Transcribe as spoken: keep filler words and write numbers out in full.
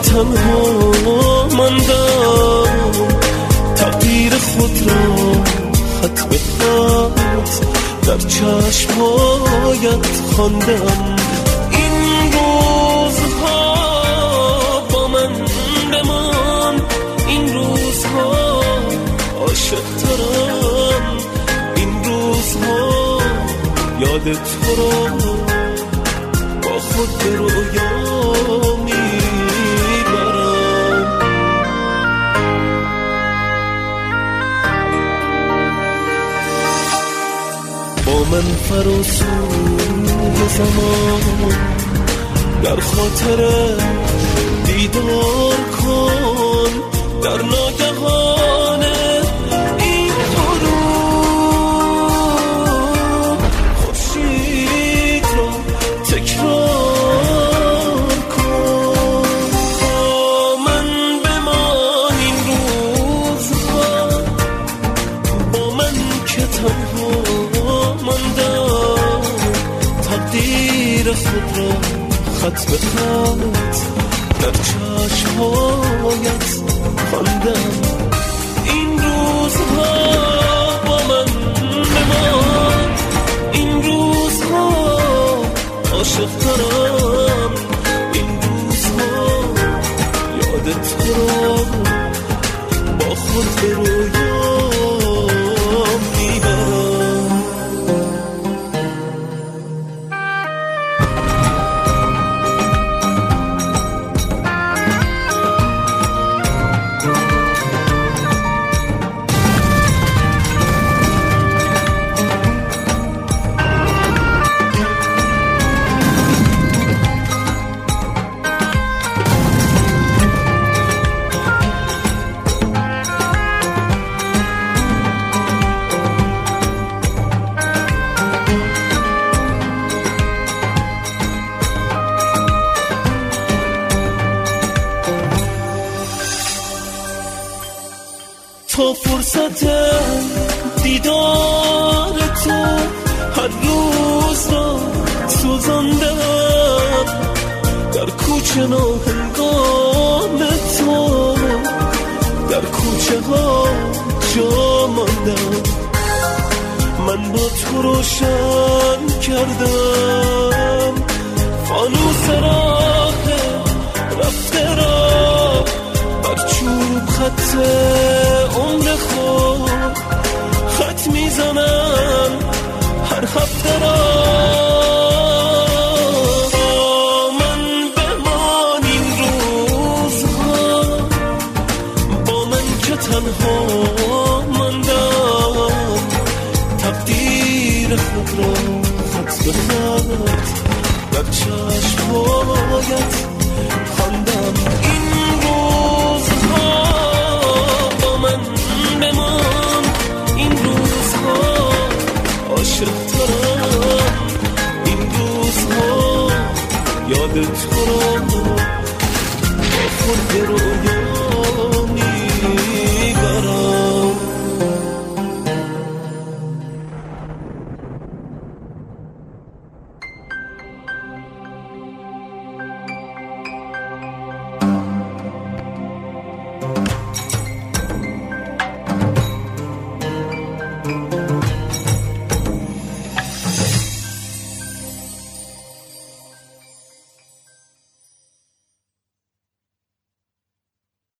تنها ماندم، تقدیر خود را خط به خط در چشمهایت خواندم. این روزها با من بمان، این روزها عاشق ترم، این روزها یاد تو را با خود به رویا میبرم. با من فراسوی زمان در خاطر دیدار کن، در ناگهان این غروب خورشید را تکرار کن. با من بمان این روزها، با من که تنها ماندم، تقدیر خود را خط به خط در چشمهایت خواندم. این روزها با من بمان، این روزها عاشق ترم، این روزها یاد تو را با خود به رویا میبرم. تا فرصت دیدار تو هر روز را سوزاندم، در کوچه ناهنگام تو در کوچه ها جا ماندم. من با تو روشن کردم فانوس راه رفته را، بر چوب خط عمر خود خط میزنم هر هفته را. با من بمان این روزها، با من که تنها ماندم، تقدیر خود را خط به خط در چشمهایت خواندم. این روزها با من بمان، این روزها عاشق ترم، این روزها یاد تو را با خود برو